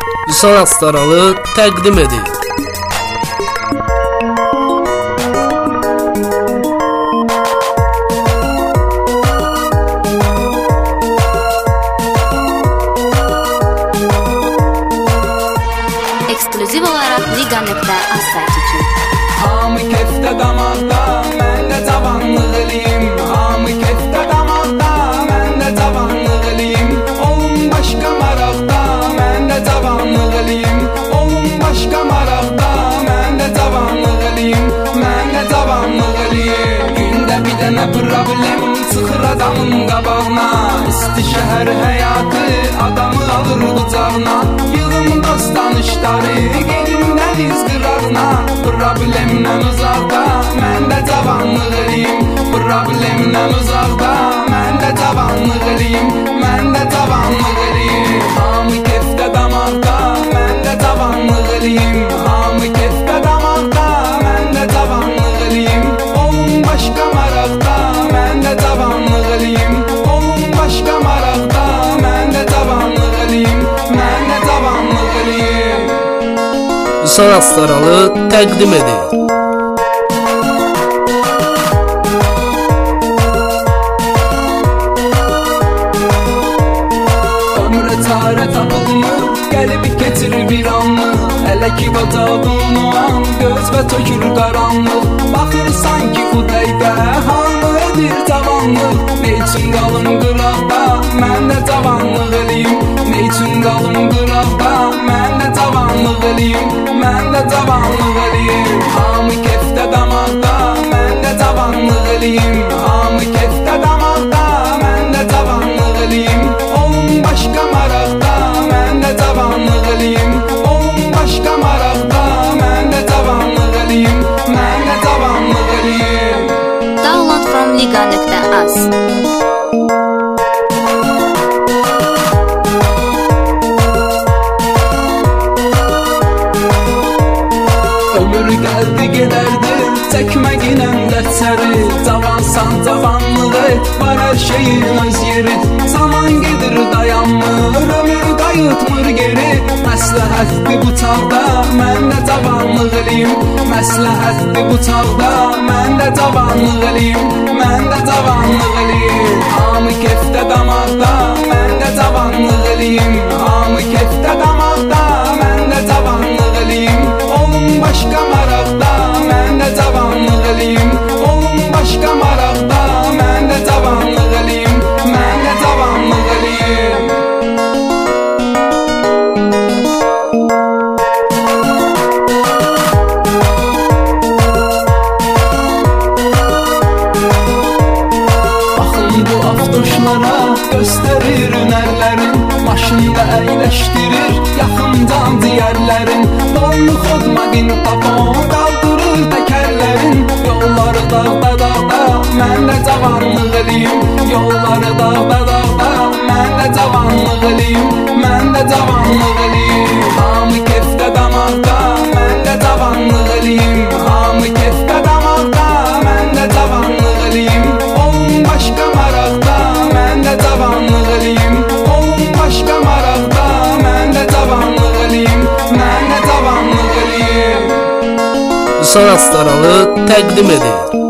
Vüsal Astaralı təqdim edir. Ekskluziv olarak Liga.az saytı için. Hamı kefte damakta, mən də cavanlıq eləyim. Hamı kefte damakta, mən də cavanlıq eləyim. Olun başqa maraqda, mən də cavanlıq eləyim. Olun başqa maraqda, mən də cavanlıq eləyim. Mən də cavanlıq eləyim. Gündə bir dənə problem çıxır adamın qabağına. İsti şəhər həyatı adamı alır qucağına. Yığın dost tanışları, gedin dəniz qırağına. Problemdən uzaqda, mən də cavanlıq eləyim. Problemdən uzaqda, mən də cavanlıq eləyim. Mən də cavanlıq eləyim. Hamı kefdə damakda, mən də cavanlıq eləyim. Hamı kefdə damakda, mən də cavanlıq eləyim. Olun başqa maraqda, mən də cavanlıq eləyim. Olun başqa maraqda, mən də cavanlıq eləyim. Mən də cavanlıq eləyim. Vüsal Astaralı təqdim edir. Ömrə çarə tapılmır, qəlbi keçirir bir anlıq. Hələ ki bacağın o an, göz və tökür qaranlıq. Baxır sanki bu dəqiqə, hamı edir cavanlıq. Ne üçün qalım qıraqda, mən də cavanlıq eləyim. Ne üçün qalım qıraqda, mən də cavanlıq eləyim. Mən də cavanlıq eləyim. Hamı kefdə damakda, mən də cavanlıq eləyim. Hamı kefdə damakda, mən də cavanlıq eləyim. Olun başqa maraqda, mən də cavanlıq eləyim. Olun başqa maraqda, mən də cavanlıq eləyim. Mən də cavanlıq eləyim. Download from Liga.az. Ömür gəldi gedərdi, çəkməginə dərsəri. Cavansan cavanlığı, var hər şeyin öz yeri. Zaman gedir dayanmır, ömür qayıtmır geri. Məsləhətdir bu çağda, mən də cavanlıq eləyim. Məsləhətdir bu çağda, mən də cavanlıq eləyim. Mən də cavanlıq eləyim. Hamı kefdə damakda, mən də cavanlıq eləyim. Hamı kefdə damakda, mən də cavanlıq eləyim. Olun başqa maraqda, mən də cavanlıq eləyim. Olun başqa maraqda, mən də cavanlıq eləyim. Mən də cavanlıq eləyim. Baxın bu avtoşlara, göstərir hünərlərin. Maşında əyləşdirir, yaxın can ciyərlərin. Dollu xodmagin tapon, qaldırır təkərlərin. Yolları dağda dağda, mən də cavanlıq eləyim. Yolları dağda dağda, mən də cavanlıq eləyim. Mən də cavanlıq eləyim. Hamı kefdə damakda, mən də cavanlıq eləyim. Hamı kefdə damakda, mən də cavanlıq eləyim. Olun başqa maraqda, mən də cavanlıq eləyim. Olun başqa maraqda, mən də cavanlıq eləyim. Mən də cavanlıq eləyim. Vüsal Astaralı təqdim edir.